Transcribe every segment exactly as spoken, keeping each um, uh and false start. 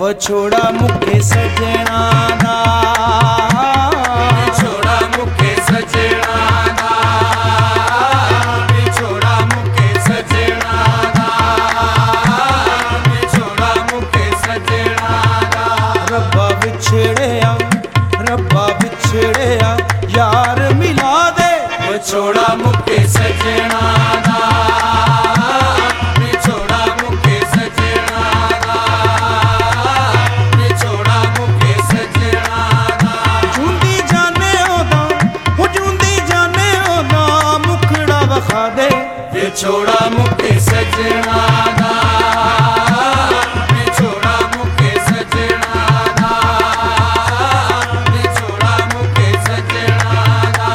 ਵਿਛੋੜਾ ਮੁੱਕੇ ਸਜਣਾ ਦਾ, ਵਿਛੋੜਾ ਮੁੱਕੇ ਸਜਣਾ ਦਾ, ਵਿਛੋੜਾ ਮੁੱਕੇ ਸਜਣਾ ਦਾ, ਵਿਛੋੜਾ ਮੁੱਕੇ ਸਜਣਾ ਦਾ। ਰੱਬਾ ਵਿਛੜਿਆ ਰੱਬਾ ਵਿਛੜਿਆ ਯਾਰ ਮਿਲਾ ਦੇ, ਵਿਛੋੜਾ ਮੁੱਕੇ ਸਜਣਾ ਦਾ, ਵਿਛੋੜਾ ਮੁੱਕੇ ਸਜਣਾ ਦਾ, ਵਿਛੋੜਾ ਮੁੱਕੇ ਸਜਣਾ ਦਾ। ਜੂੰਦੀ ਜਾਣੇ ਉਹਦਾ ਹੋ ਜੂੰਦੀ ਜਾਣੇ ਉਹਦਾ ਮੁਖੜਾ ਵਿਖਾ ਦੇ, ਵਿਛੋੜਾ ਮੁੱਕੇ ਸਜਣਾ ਦਾ, ਵਿਛੋੜਾ ਮੁੱਕੇ ਸਜਣਾ ਦਾ, ਵਿਛੋੜਾ ਮੁੱਕੇ ਸਜਣਾ ਦਾ,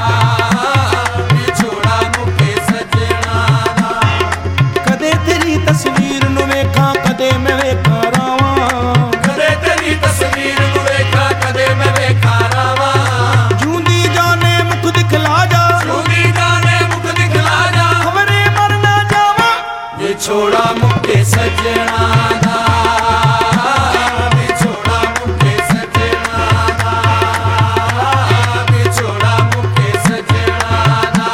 ਵਿਛੋੜਾ ਮੁੱਕੇ ਸਜਣਾ ਦਾ। ਕਦੇ ਤੇਰੀ ਤਸਵੀਰ ਨੂੰ ਵੇਖਾਂ ਕਦੇ ਮੈਂ ਵੇਖਾਂ ਰਾਵਾਂ, ਕਦੇ ਤੇਰੀ ਤਸਵੀਰ ਨੂੰ ਵੇਖਾਂ ਕਦੇ ਮੈਂ ਵੇਖਾਂ ਰਾਵਾਂ। ਜੂੰਦੀ ਜਾਣੇ ਮੁਖ ਦਿਖਲਾ ਜਾ, ਜੂੰਦੀ ਜਾਣੇ ਮੁਖ ਦਿਖਲਾ ਜਾ, ਖਬਰੇ ਮਰ ਨਾ ਜਾਵਾਂ। ਵਿਛੋੜਾ ਮੁੱਕੇ ਸਜਣਾ ਦਾ, ਵਿਛੋੜਾ ਮੁੱਕੇ ਸਜਣਾ ਦਾ, ਵਿਛੋੜਾ ਮੁੱਕੇ ਸਜਣਾ ਦਾ,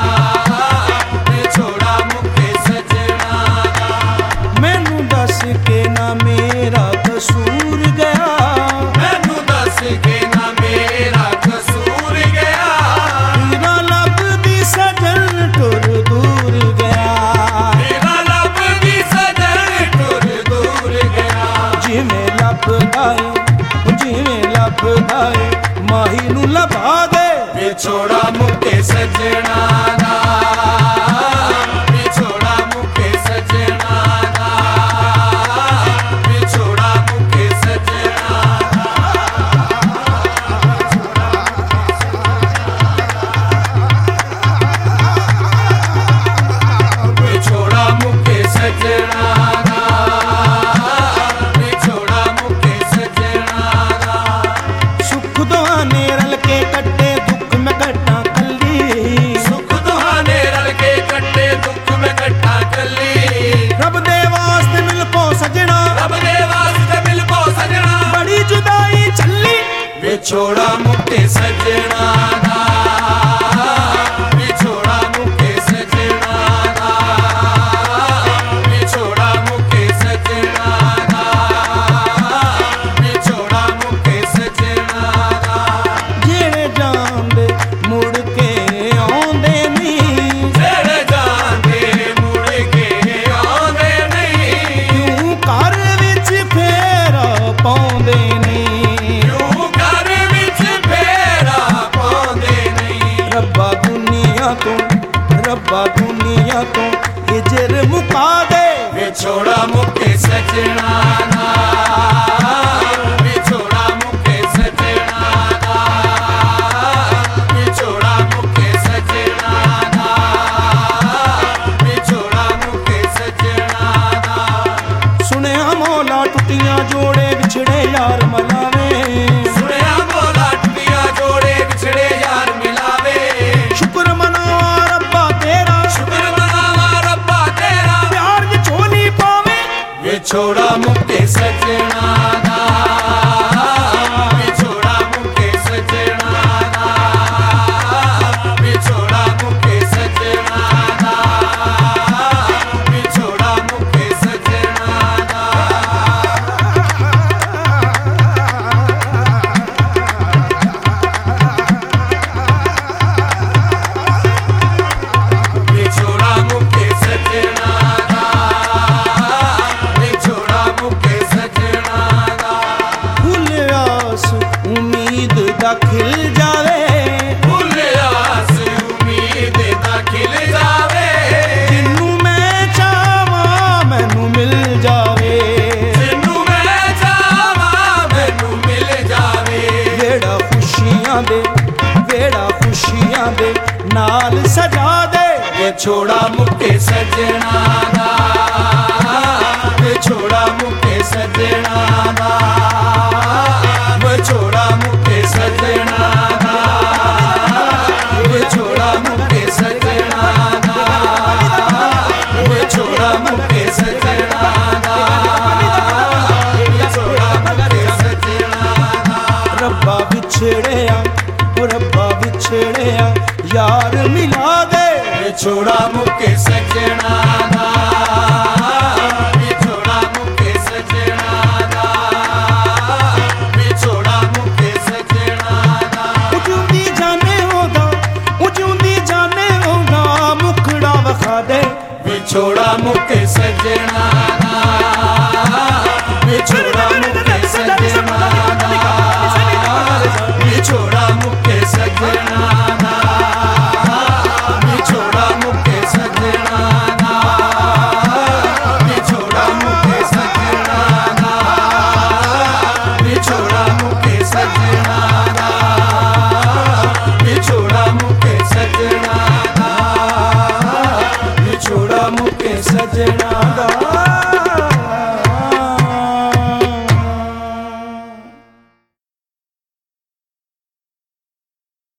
ਵਿਛੋੜਾ ਮੁੱਕੇ ਸਜਣਾ ਦਾ। ਮੈਨੂੰ ਦੱਸ ਕੇ ਨਾ ਮੇਰਾ ਕਸੂਰ ਗਿਆ, ਮੈਨੂੰ ਦੱਸ ਕੇ ਨਾ ਮੇਰਾ ਕਸੂਰ ਗਿਆ, ਤੇਰਾ ਲੱਭਦੀ ਸਜਣ ਟੁਰ ਦੂਰ ਗਿਆ। ਮੇਰਾ ਲੱਭਦੀ ਸਜਣ ਟੁਰ ਦੂਰ ਗਿਆ। ਜਿਵੇਂ ਲੱਭਦਾ ਏ ਜਿਵੇਂ ਲੱਭਦਾ ਏ ਮਾਹੀ ਨੂੰ ਲੱਭਾ ਦੇ, ਵਿਛੋੜਾ ਮੁੱਕੇ ਸਜਣਾ ਦਾ, ਵਿਛੋੜਾ ਮੁੱਕੇ ਸਜਣਾ ਦਾ, ਵਿਛੋੜਾ ਮੁੱਕੇ ਸਜਣਾ ਦਾ, ਵਿਛੋੜਾ ਮੁੱਕੇ ਸਜਣਾ ਦਾ, ਵਿਛੋੜਾ ਮੁੱਕੇ ਸਜਣਾ ਦਾ। ਸੁੱਖ ਦੁਆਨੇ ਰਲ ਕੇ ਕੱਟੇ ਦੁੱਖ ਮੈਂ ਕੱਟਾਂ ਕੱਲੀ, ਸੁੱਖ ਦੁਹਾਨੇ ਰਲ ਕੇ ਕੱਟੇ ਦੁੱਖ ਮੈਂ ਕੱਟਾਂ ਕੱਲੀ। ਰੱਬ ਦੇ ਵਾਸਤੇ ਮਿਲ ਪੋ ਸਜਣਾ, ਰੱਬ ਦੇ ਵਾਸਤੇ ਮਿਲ ਪੋ ਸਜਣਾ, ਬੜੀ ਜੁਦਾਈ ਚੱਲੀ। ਵਿਛੋੜਾ ਮੁੱਕੇ ਸਜਣਾ ਦਾ, ਵਿਛੋੜਾ ਮੁੱਕੇ ਸਜਣਾ ਦਾ, ਵਿਛੋੜਾ ਮੁੱਕੇ ਸਜਣਾ ਦਾ, ਵਿਛੋੜਾ ਮੁੱਕੇ ਸਜਣਾ ਦਾ। ਜਿਹੜੇ ਜਾਂਦੇ ਮੁੜ ਕੇ ਆਉਂਦੇ ਨਹੀਂ, ਜਿਹੜੇ ਜਾਂਦੇ ਮੁੜ ਕੇ ਆਉਂਦੇ ਨਹੀਂ, ਕਿਉਂ ਘਰ ਵਿੱਚ ਫੇਰਾ ਪਾਉਂਦੇ ਨਹੀਂ। ਕਿਉਂ ਘਰ ਵਿੱਚ ਫੇਰਾ ਪਾਉਂਦੇ ਨਹੀਂ। ਰੱਬਾ ਦੁਨੀਆ ਤੋਂ ਰੱਬਾ ਦੁਨੀਆ ਤੋਂ ਹਿਜਰ ਮੁਕਾ ਦੇ, ਵਿਛੋੜਾ ਮੁੱਕੇ ਸਜਣਾ ਦਾ, ਵਿਛੋੜਾ ਮੁੱਕੇ ਸਜਣਾ ਦਾ, ਵਿਛੋੜਾ ਮੁੱਕੇ ਸਜਣਾ ਦਾ, ਵਿਛੋੜਾ ਮੁੱਕੇ ਸਜਣਾ ਦਾ। ਸੁਣਿਆ ਮੌਲਾ ਟੁੱਟੀਆਂ ਜੋੜੇ ਵਿਛੜੇ ਯਾਰ ਮਲਾਵੇ, ਸੁਣਿਆ ਮੌਲਾ ਟੁੱਟੀਆਂ ਜੋੜੇ ਵਿਛੜੇ ਯਾਰ ਮਿਲਾਵੇ। ਸ਼ੁਕਰ ਮਨਾਵਾ ਰੱਬਾ ਤੇਰਾ, ਸ਼ੁਕਰ ਮਨਾਵਾ ਰੱਬਾ ਤੇਰਾ, ਪਿਆਰ ਦੀ ਝੋਲੀ ਪਾਵੇ। ਵਿਛੋੜਾ ਮੁੱਕੇ ਸਜਣਾ ਦਾ, ਵਿਛੋੜਾ ਮੁੱਕੇ ਸਜਣਾ ਦਾ, ਵਿਛੋੜਾ ਮੁੱਕੇ ਸਜਣਾ ਦਾ, ਵਿਛੋੜਾ ਮੁੱਕੇ ਸਜਣਾ ਦਾ। ਵਿਛੋੜਾ ਮੁੱਕੇ ਸਜਣਾ ਦਾ, ਵਿਛੋੜਾ ਮੁੱਕੇ ਸਜਣਾ ਦਾ। ਫੁੱਲ ਆਸ ਉਮੀਦ ਦਾ ਖਿਲ ਜਾਵੇ, ਫੁੱਲ ਆਸ ਉਮੀਦ ਦਾ ਖਿਲ ਜਾਵੇ, ਜਿੰਨੂੰ ਮੈਂ ਚਾਹਾਂ ਮੈਨੂੰ ਮਿਲ ਜਾਵੇ। ਜਿੰਨੂੰ ਮੈਂ ਚਾਹਾਂ ਮੈਨੂੰ ਮਿਲ ਜਾਵੇ। ਵੇੜਾ ਖੁਸ਼ੀਆਂ ਦੇ ਵੇੜਾ ਖੁਸ਼ੀਆਂ ਦੇ ਨਾਲ ਸਜਾ ਦੇ, ਵਿਛੋੜਾ ਮੁੱਕੇ ਸਜਣਾ ਦਾ, ਵਿਛੋੜਾ ਮੁੱਕੇ ਸਜਣਾ ਦਾ, ਵਿਛੋੜਾ ਮੁੱਕੇ ਸਜਣਾ ਦਾ, ਵਿਛੋੜਾ ਮੁੱਕੇ ਸਜਣਾ ਦਾ, ਵਿਛੋੜਾ ਮੁੱਕੇ ਸਜਣਾ ਦਾ, ਵਿਛੋੜਾ विछोड़ा मुके सजना दा विछोड़ा मुके सजना दा विछोड़ा मुके सजना दा उजूंदी जाने होदा उजूंदी जाने होदा मुखड़ा वखा दे विछोड़ा मुके सजना दा